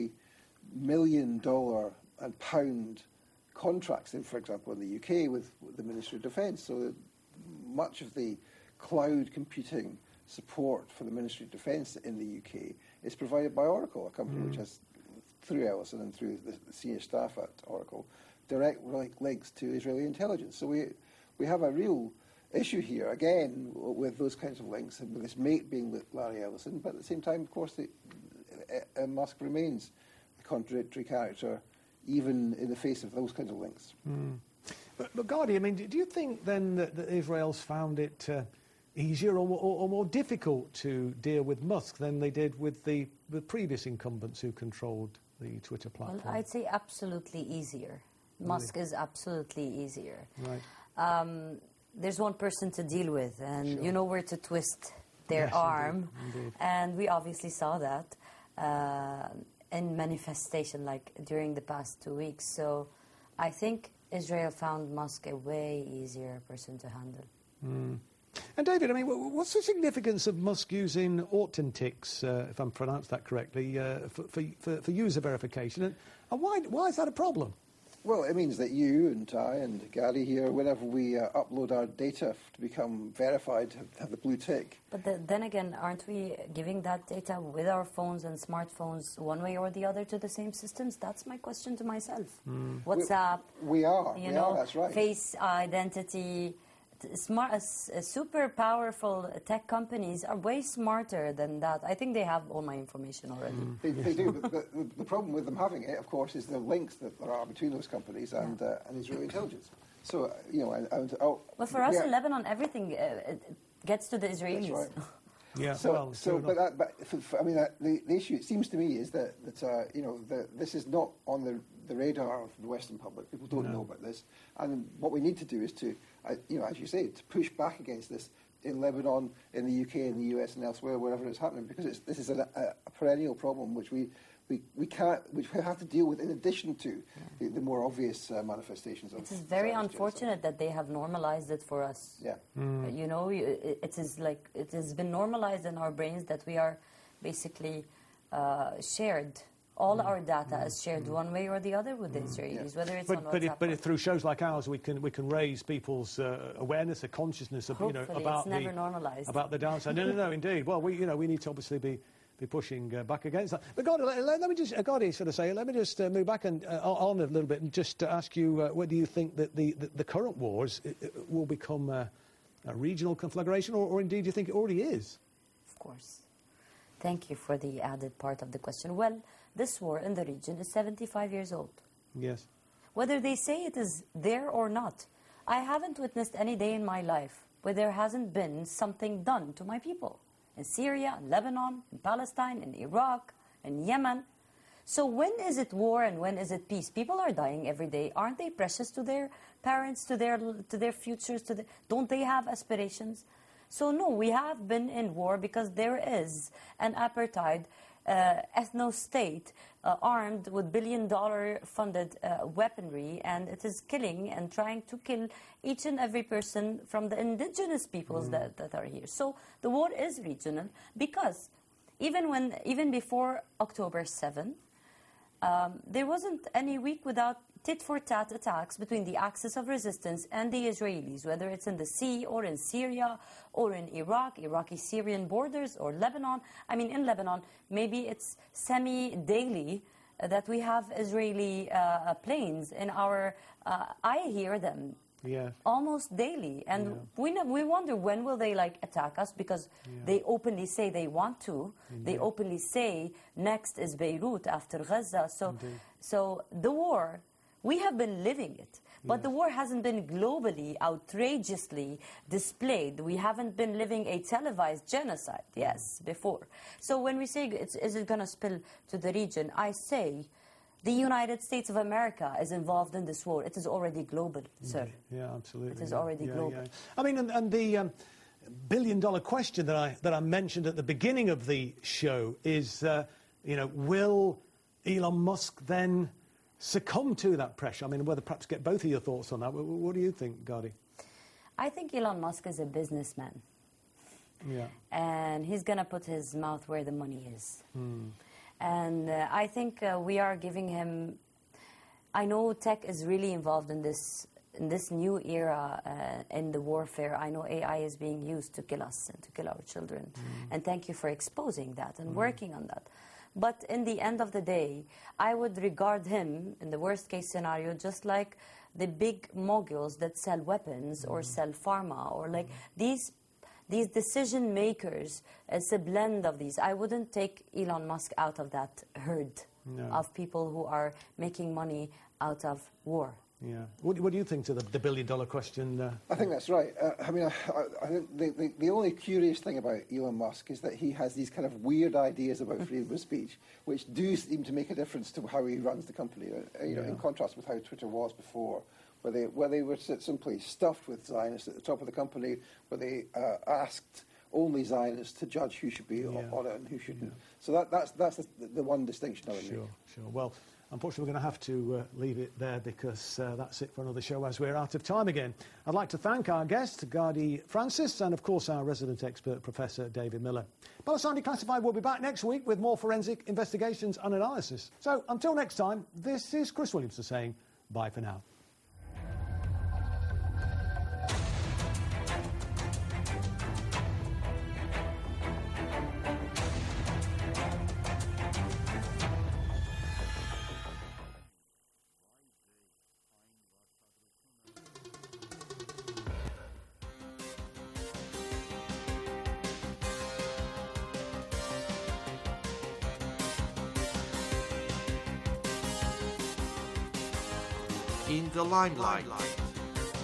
multi-million-dollar and pound contracts, for example, in the UK with the Ministry of Defence. So much of the cloud computing support for the Ministry of Defence in the UK is provided by Oracle, a company which has, through Ellison and through the senior staff at Oracle, direct links to Israeli intelligence. So we have a real issue here, again, with those kinds of links, and with this mate being Larry Ellison, but at the same time, of course, Musk remains a contradictory character, even in the face of those kinds of links. But Gardi, do you think then that Israel's found it easier or more difficult to deal with Musk than they did with the previous incumbents who controlled the Twitter platform? Well, I'd say absolutely easier. Musk is absolutely easier. Right. There's one person to deal with, and you know where to twist their arm. Indeed. And we obviously saw that in manifestation, like during the past 2 weeks. So I think Israel found Musk a way easier person to handle. And David, what's the significance of Musk using Authentics, if I'm pronounced that correctly, for user verification? And why is that a problem? Well, it means that you and I and Gary here, whenever we upload our data to become verified, have the blue tick. But then again, aren't we giving that data with our phones and smartphones one way or the other to the same systems? That's my question to myself. WhatsApp. We are, that's right. Face identity. Super powerful tech companies are way smarter than that. I think they have all my information already. They do, but the problem with them having it, of course, is the links that there are between those companies and Israeli intelligence. So, Well, for us in Lebanon, everything gets to the Israelis. That's right. Yeah. The issue, it seems to me, is that this is not on the radar of the Western public. People don't know about this, and what we need to do is to, as you say, to push back against this in Lebanon, in the UK, in the US, and elsewhere, wherever it's happening, because this is a perennial problem which we have to deal with in addition to the more obvious manifestations of. It is very unfortunate that they have normalized it for us. Yeah. It has been normalized in our brains that we are basically shared. All our data is shared one way or the other with the Israelis, whether it's on WhatsApp. But through shows like ours, we can raise people's awareness, a consciousness of about it's never normalized. About the downside. No, indeed. Well, we need to obviously be pushing back against that. But Gadi, let me just move back and on a little bit and just ask you whether you think that the current wars will become a regional conflagration, or indeed you think it already is? Of course. Thank you for the added part of the question. Well, this war in the region is 75 years old. Yes. Whether they say it is there or not, I haven't witnessed any day in my life where there hasn't been something done to my people. In Syria, in Lebanon, in Palestine, in Iraq, in Yemen. So when is it war and when is it peace? People are dying every day. Aren't they precious to their parents, to their futures? Don't they have aspirations? So no, we have been in war because there is an apartheid ethno-state armed with billion-dollar funded weaponry, and it is killing and trying to kill each and every person from the indigenous peoples that are here. So the war is regional because even before October 7, there wasn't any week without tit-for-tat attacks between the axis of resistance and the Israelis, whether it's in the sea or in Syria or in Iraq, Iraqi-Syrian borders, or Lebanon. I mean, in Lebanon, maybe it's semi-daily that we have Israeli planes in our... I hear them almost daily. And we wonder when will they attack us, because they openly say they want to. Indeed. They openly say next is Beirut after Gaza. So the war... We have been living it, but the war hasn't been globally, outrageously displayed. We haven't been living a televised genocide, before. So when we say, is it going to spill to the region, I say the United States of America is involved in this war. It is already global, sir. Yeah, absolutely. It is already global. Yeah. I mean, and the billion-dollar question that I mentioned at the beginning of the show is, will Elon Musk then succumb to that pressure? I mean, whether perhaps get both of your thoughts on that. What do you think, Gadi? I think Elon Musk is a businessman. Yeah. And he's going to put his mouth where the money is. And I think we are giving him... I know tech is really involved in this new era in the warfare. I know AI is being used to kill us and to kill our children. And thank you for exposing that and working on that. But in the end of the day, I would regard him, in the worst-case scenario, just like the big moguls that sell weapons or sell pharma, or these decision makers. It's a blend of these. I wouldn't take Elon Musk out of that herd of people who are making money out of war. Yeah. What do you think to the billion-dollar question? I think that's right. I think the only curious thing about Elon Musk is that he has these kind of weird ideas about freedom of speech, which do seem to make a difference to how he runs the company. In contrast with how Twitter was before, where they were simply stuffed with Zionists at the top of the company, where they asked only Zionists to judge who should be on it and who shouldn't. So that's the one distinction I would make. Sure. Well, unfortunately, we're going to have to leave it there because that's it for another show as we're out of time again. I'd like to thank our guest, Gadi Francis, and, of course, our resident expert, Professor David Miller. Palestine Declassified will be back next week with more forensic investigations and analysis. So, until next time, this is Chris Williamson saying bye for now. In the Limelight.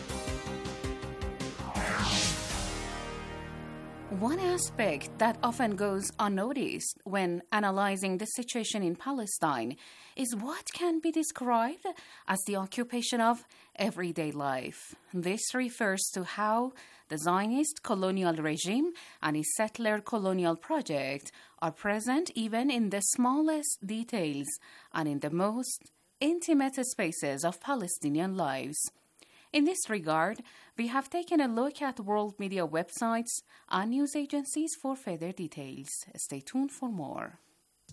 One aspect that often goes unnoticed when analyzing the situation in Palestine is what can be described as the occupation of everyday life. This refers to how the Zionist colonial regime and its settler colonial project are present even in the smallest details and in the most intimate spaces of Palestinian lives. In this regard, we have taken a look at world media websites and news agencies for further details. Stay tuned for more.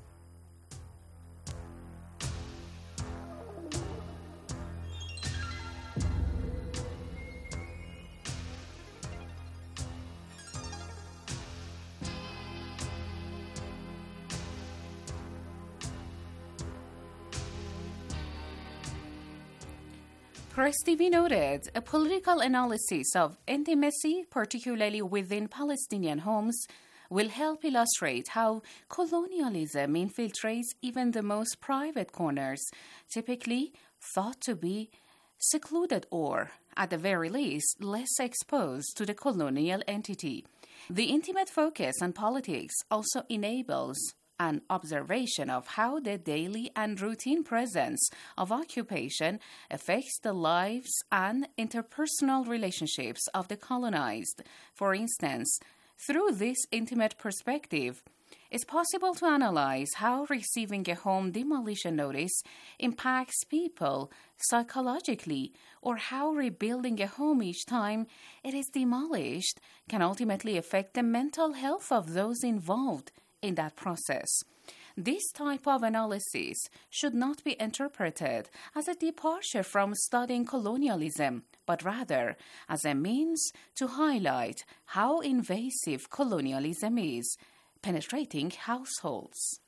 Press TV noted a political analysis of intimacy, particularly within Palestinian homes, will help illustrate how colonialism infiltrates even the most private corners, typically thought to be secluded or, at the very least, less exposed to the colonial entity. The intimate focus on politics also enables an observation of how the daily and routine presence of occupation affects the lives and interpersonal relationships of the colonized. For instance, through this intimate perspective, it's possible to analyze how receiving a home demolition notice impacts people psychologically, or how rebuilding a home each time it is demolished can ultimately affect the mental health of those involved in that process. This type of analysis should not be interpreted as a departure from studying colonialism, but rather as a means to highlight how invasive colonialism is, penetrating households.